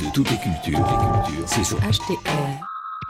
toutes les cultures, c'est sur HTR.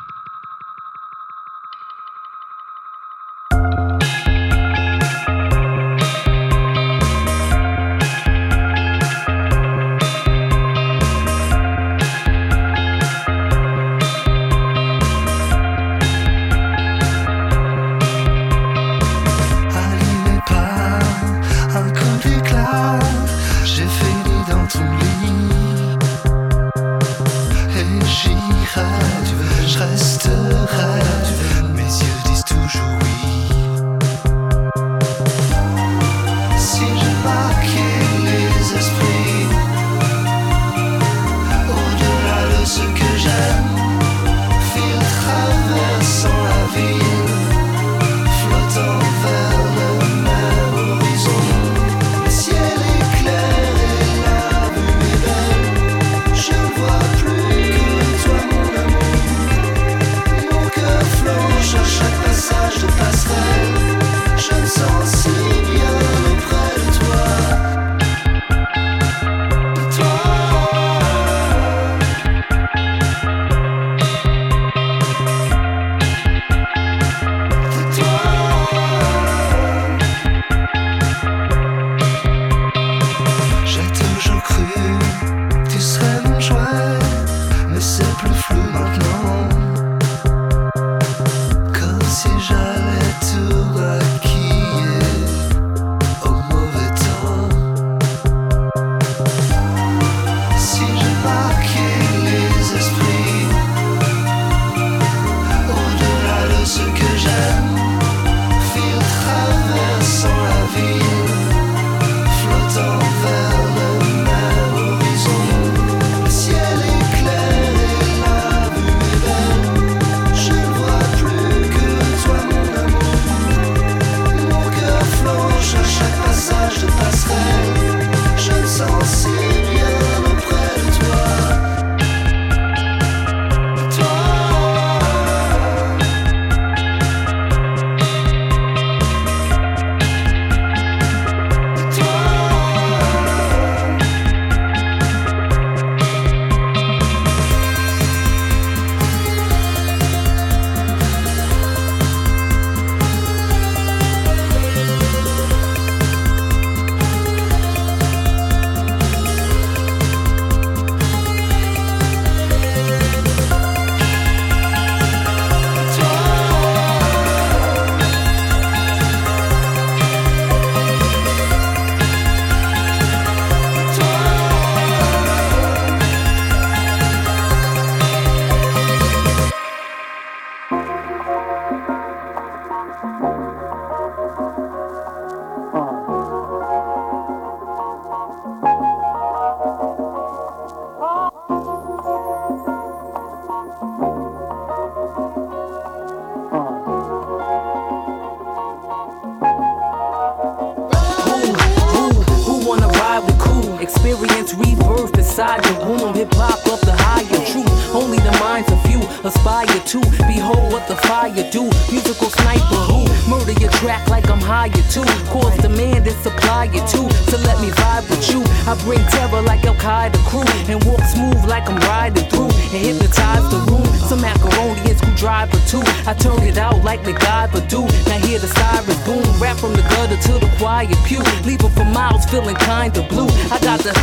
Experience rebirth inside the womb. Hip-hop of the higher truth. Only the minds of few aspire to behold what the fire do. Musical sniper who murder your track like I'm hired to. Cause demand and supply it too. So let me vibe with you. I bring terror like Al Qaeda crew and walk smooth like I'm riding through and hypnotize the room. Some macaroni and screwdriver too. I turn it out like MacGyver do. Now hear the sirens boom. Rap from the gutter to the quiet pew. Leave 'em for miles feeling kinda blue. I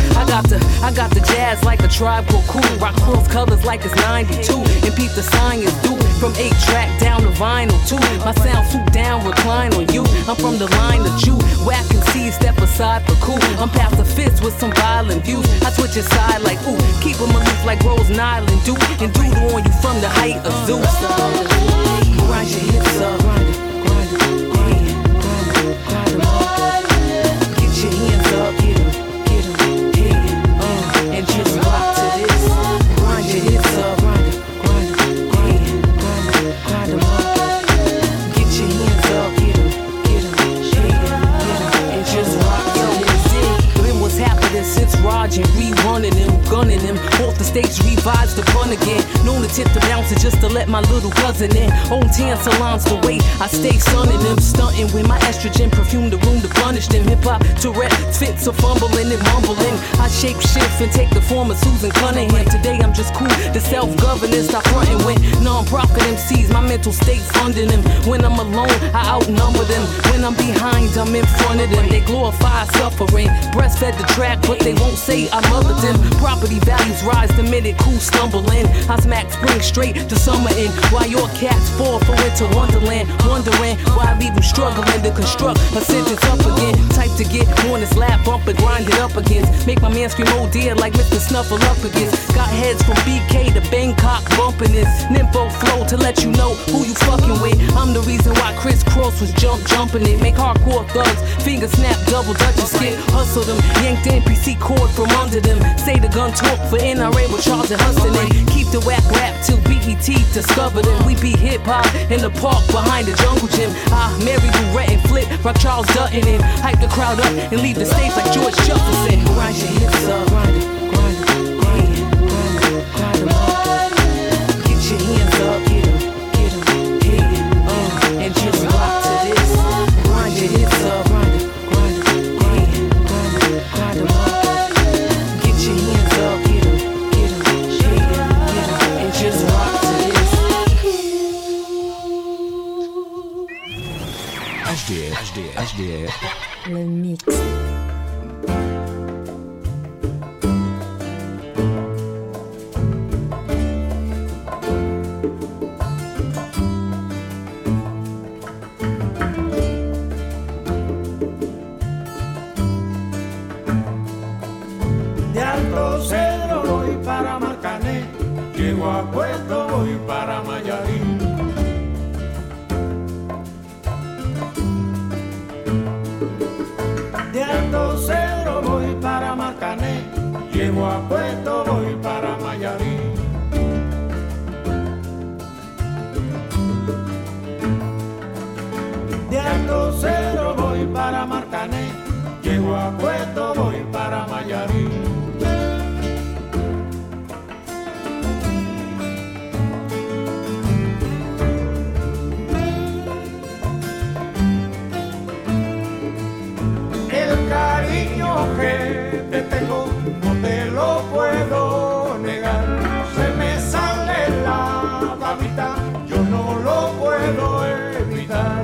got the jazz like a Tribe Called Cool. Rock cross colors like it's 92. And peep the science do. From 8-track down to vinyl too. My sound swoop down, recline on you. I'm from the line of Jew. Whack and see, step aside for cool. I'm past the fist with some violent views. I switch aside like ooh. Keep 'em aloof like Rose Nyland do. And doodle on you from the height of Zeus. Grind your hips up. Grind it. Get your hands up. Get 'em. And just rock to this. Grind your hips up. Grind it. Grind 'em up. Get your hands up. Get 'em. And just rock to this. Been what's happening since Raj and rerunning him, gunning him off the stage, revised the fun again. Known as tip to bounce it just to let my little cousin in. Own tan salons the way I stay sunning them. Stunting with my estrogen perfume the room to punish them. Hip hop to rap fits or fumbling and mumbling. I shape shift and take the form of Susan Cunningham. Today I'm just cool, the self-governance stop fronting with non-profit MCs. My mental state funding them. When I'm alone, I outnumber them. When I'm behind, I'm in front of them. They glorify suffering. Breastfed the track, but they won't say I mothered them. Property values rise the minute cool stumbling. I smack spring straight to summer in. While your cats fall for winter wonderland. Wondering why I leave them struggling to construct a sentence up again. Type to get on his lap, bump and grind it up against. Make my man scream oh dear like Mr. Snuffle up against. Got heads from BK to Bangkok bumping this. Nympho flow to let you know who you fucking with. I'm the reason why Chris Cross was jumping it. Make hardcore thugs, finger snap, double dutch and skip. Hustle them, yanked the NPC cord from under them. Say the gun talk for NRA with Charles and Huston. And keep the whack rap till BET discover them. We be hip hop in the park behind the jungle gym. I marry Lorette and flip, rock Charles Dutton and hype the crowd up and leave the stage like George Jefferson. Grind your hips up, grind it, grind it, grind it, grind them up. Get your hands up, get 'em, hey, and just rock to this. Grind your hips up, grind it, grind it, grind them up. Get your hands up, get 'em, hey, and just rock to this. HDR. Le mix. De Alto Cedro voy para Marcané, llego a Puerto voy para Mayarín. De Alto Cedro voy para Marcané, llego a Puerto voy para Mayarín. De Alto Cedro voy para Marcané, llego a Puerto voy para Mayarín. El cariño que te tengo no te lo puedo negar. Se me sale la babita, yo no lo puedo evitar.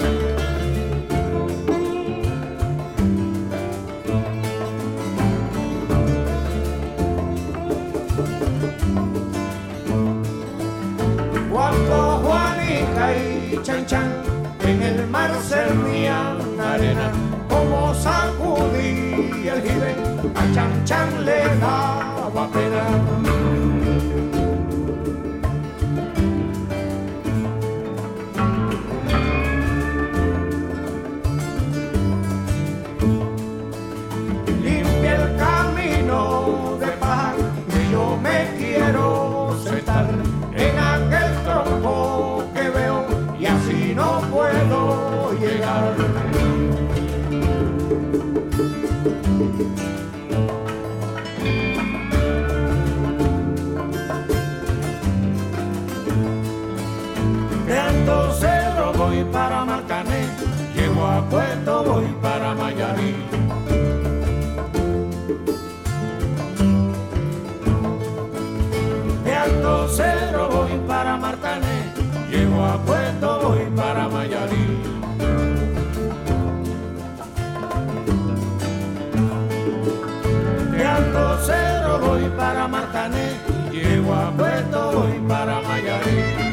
Cuando Juanica y Chan Chan en el mar servían arena, como sacudí el jibe, a Chan Chan le daba pena. Limpia el camino de paz, que yo me quiero sentar en aquel tronco que veo y así no puedo llegar. De Alto Cedro voy para Marcané, llego a Puerto voy para Mayarín. De Alto Cedro voy para Marcané, llego a Puerto voy para Mayarín. De Alto Cedro voy para Marcané, llego a Puerto voy para Mayarín.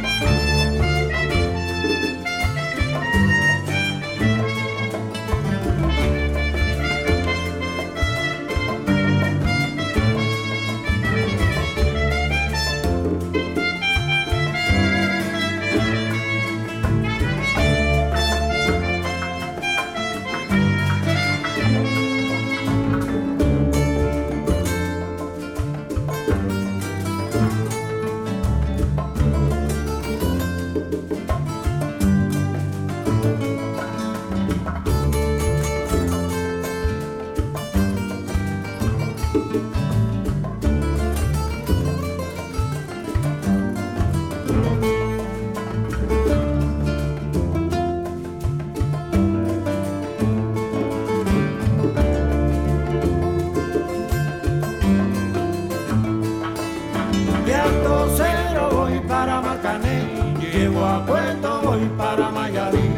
llego a Puerto, voy para Mayarí.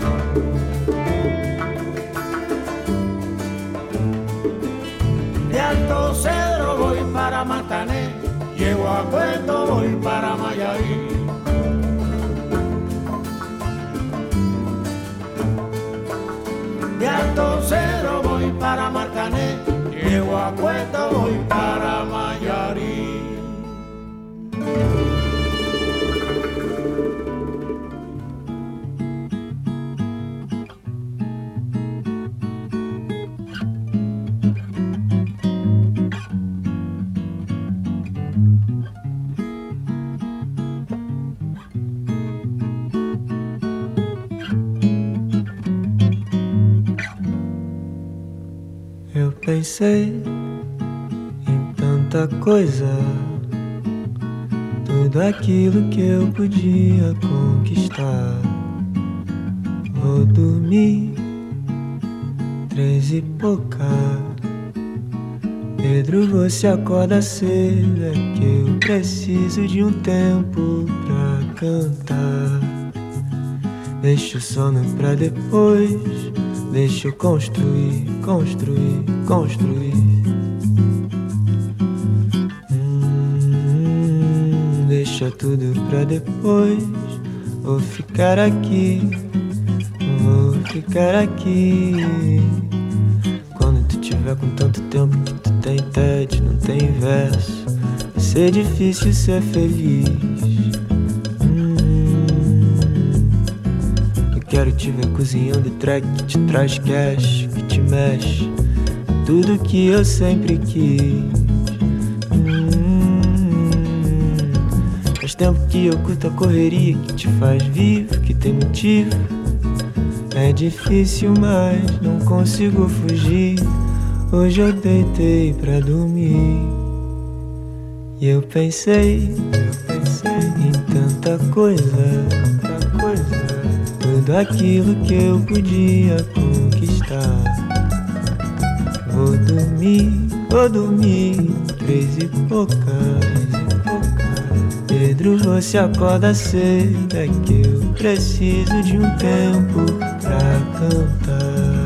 De Alto Cedro voy para Marcané, llego a Puerto, voy para Mayarí. De Alto Cedro voy para Marcané, llego a Puerto, voy para Mayarí. Eu pensei em tanta coisa, tudo aquilo que eu podia conquistar. Vou dormir 3 e pouca. Pedro, você acorda cedo, é que eu preciso de um tempo pra cantar. Deixa o sono pra depois, deixa eu construir, construir, construir. Deixa tudo pra depois. Vou ficar aqui, vou ficar aqui. Quando tu tiver com tanto tempo que tu tem tédio, não tem verso, vai ser difícil ser feliz. Quero te ver cozinhando track que te traz cash, que te mexe, tudo que eu sempre quis. Faz tempo que eu curto a correria que te faz vivo, que tem motivo. É difícil, mas não consigo fugir. Hoje eu deitei pra dormir e eu pensei em tanta coisa, tudo aquilo que eu podia conquistar. Vou dormir 3 e pouca. Pedro, você acorda cedo, é que eu preciso de um tempo pra cantar.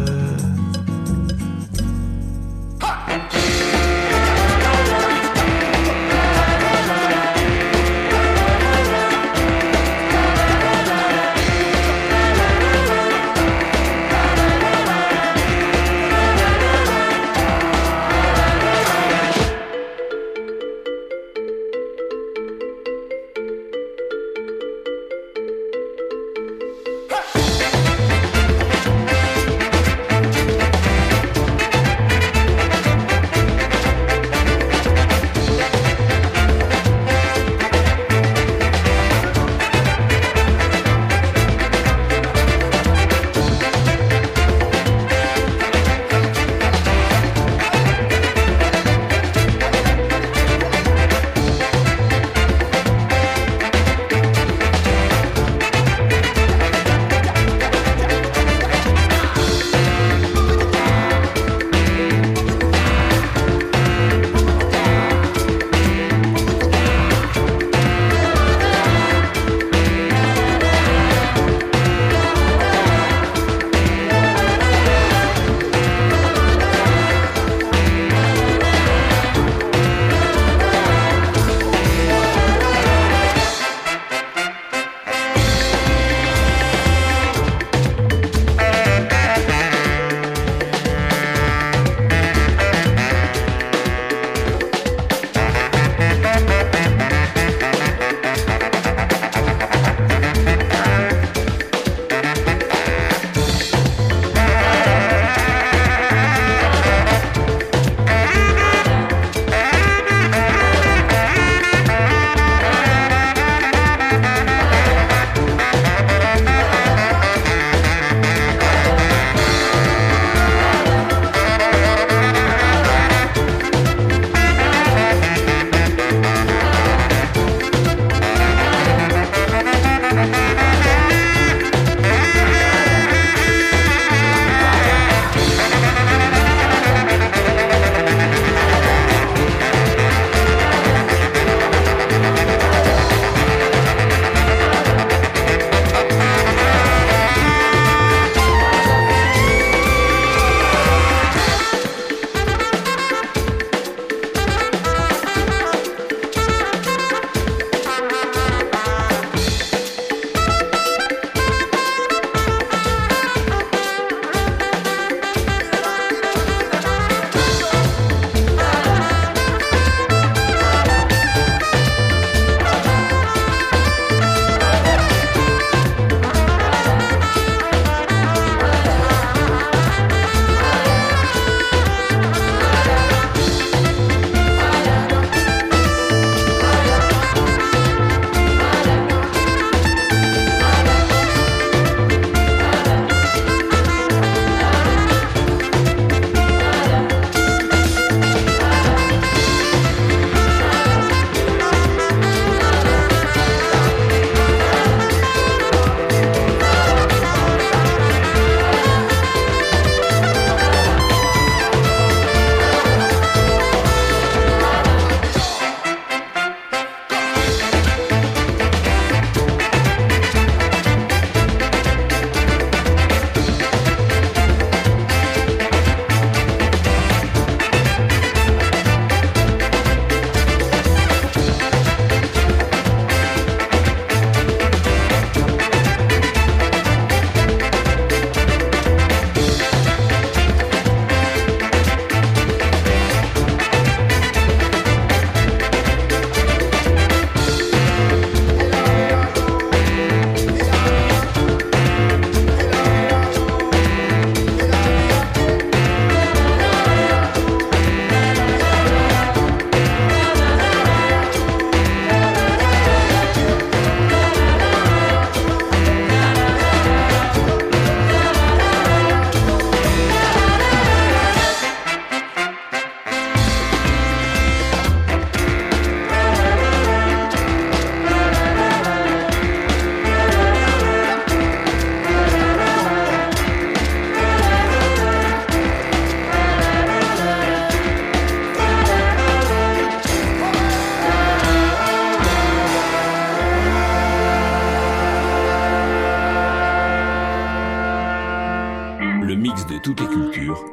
mix de toutes les cultures.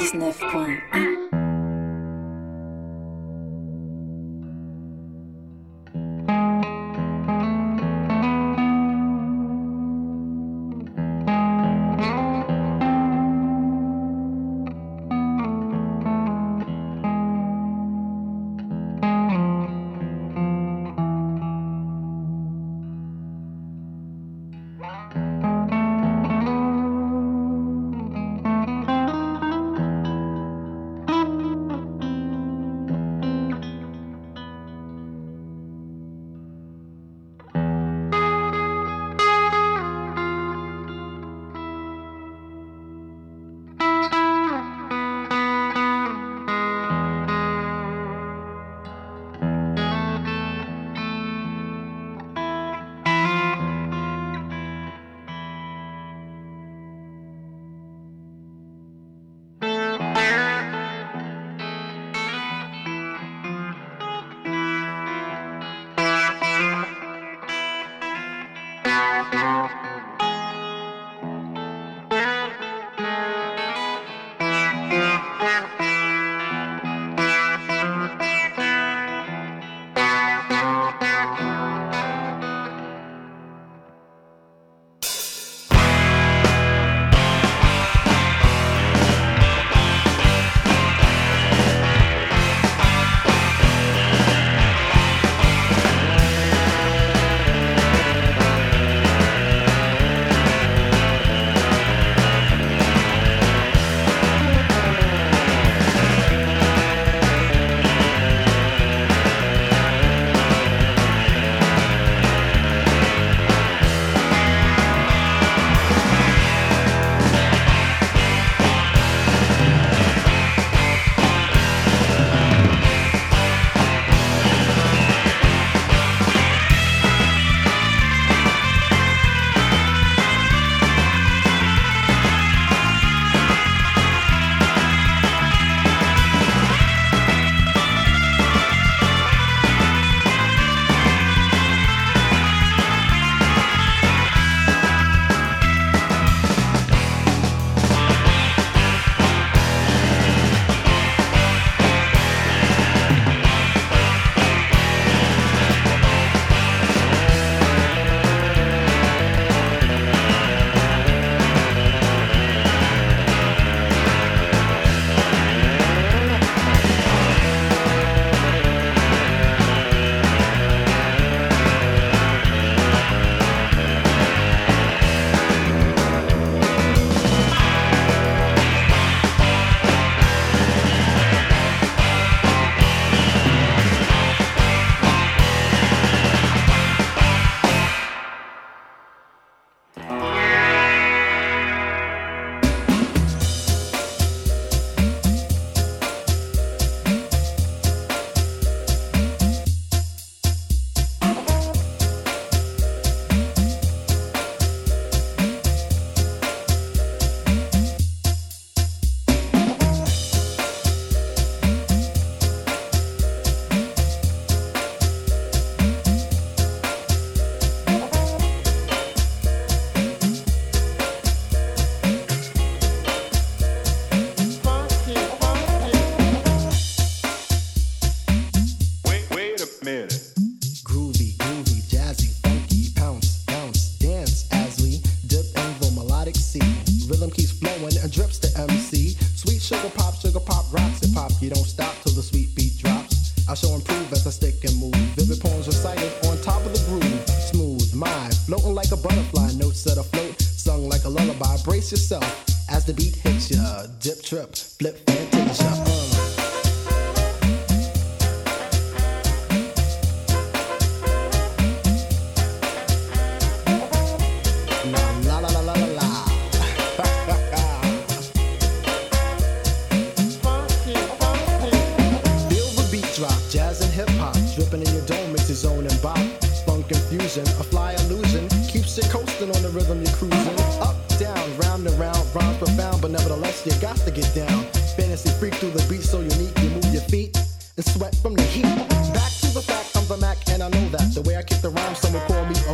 99.1.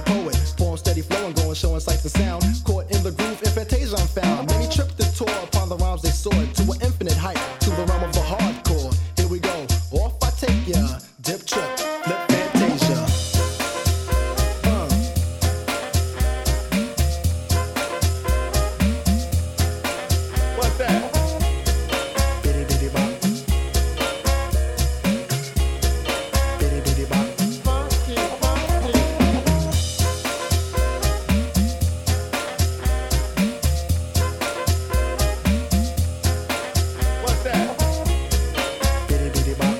Showing sights and sound, caught in the groove, in Fantasia I'm found. Many tripped the tour upon soared to an infinite height, to the realm of the hardcore. Here we go, off I take ya, dip trip, flip Fantasia. What's that? Bitty bitty bop. Bitty bitty bop. Funky, funky. What's that? Bitty bitty bop.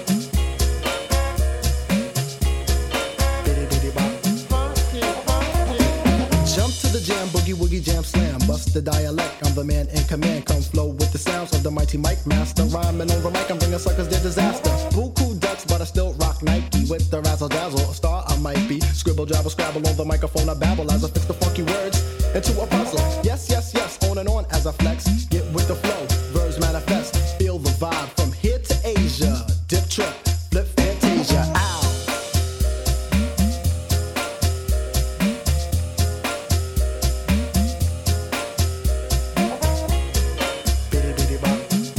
Bitty bitty bop. Funky, funky. Jump to the jam, boogie woogie jam slam. Bust the dialect, I'm the man in command. Come flow with the sounds of the mighty mic master. Rhyming on the mic, I'm bringing suckers their disaster. Buku ducks, but I still rock Nike. With the razzle dazzle, a star I might be. Scribble, jabble, scrabble on the microphone, I babble as I fix the funky words into a puzzle. Yes, yes, yes, on and on as I flex. Get with the flow, verbs manifest. Feel the vibe from here to Asia. Dip trip, flip Fantasia, ow. Bitty bitty bop.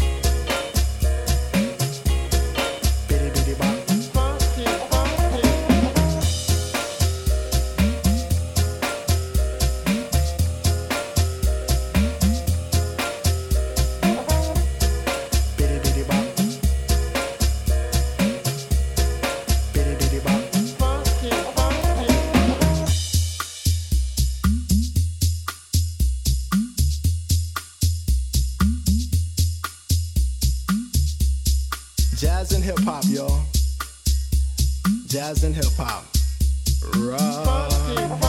Bitty bitty bop. Funky, funky. Bitty bitty bop. Bitty bitty bop. Funky, funky. Jazz and hip hop, y'all. Jazz and hip hop. Right. Funky,